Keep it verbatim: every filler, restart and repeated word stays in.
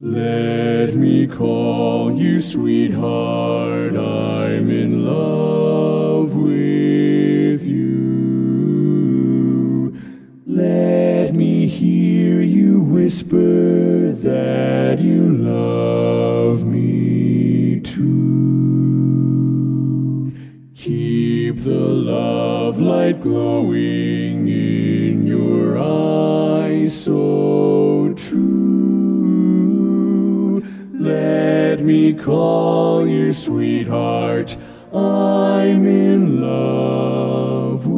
Let me call you sweetheart, I'm in love with you. Let me hear you whisper that you love me too. Keep the love light glowing in your eyes so true. Let me call you sweetheart, I'm in love